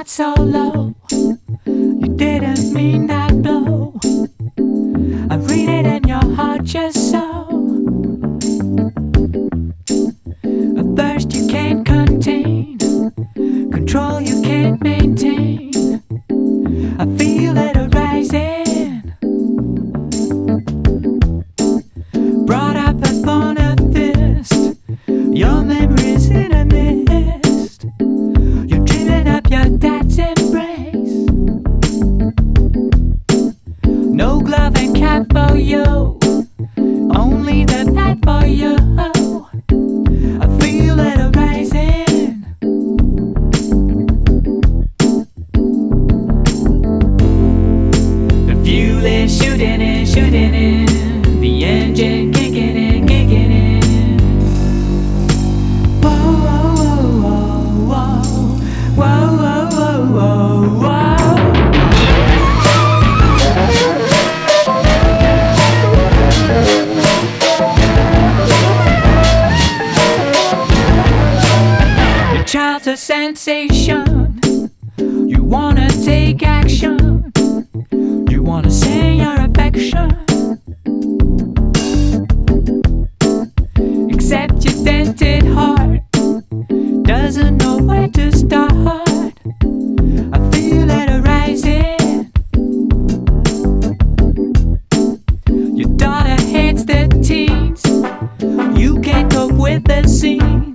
not so low. You didn't mean that blow. I read it in your heart just so. A thirst you can't contain, control you can't maintain. I feel it arising, brought up upon a fist. Your memories in a mist. You're dreaming up your dad's embrace. No glove and cap for you, only the bat for you. I feel it arising. The fuel is shooting in, the engine kicking in, kicking in. Whoa, whoa, whoa, whoa, whoa, whoa, whoa, whoa, whoa. Your child's a sensation. You wanna take action. You wanna say your affection. Except your dented heart doesn't know where to start. I feel it arising. Your daughter hates the teens. You can't cope with the scene.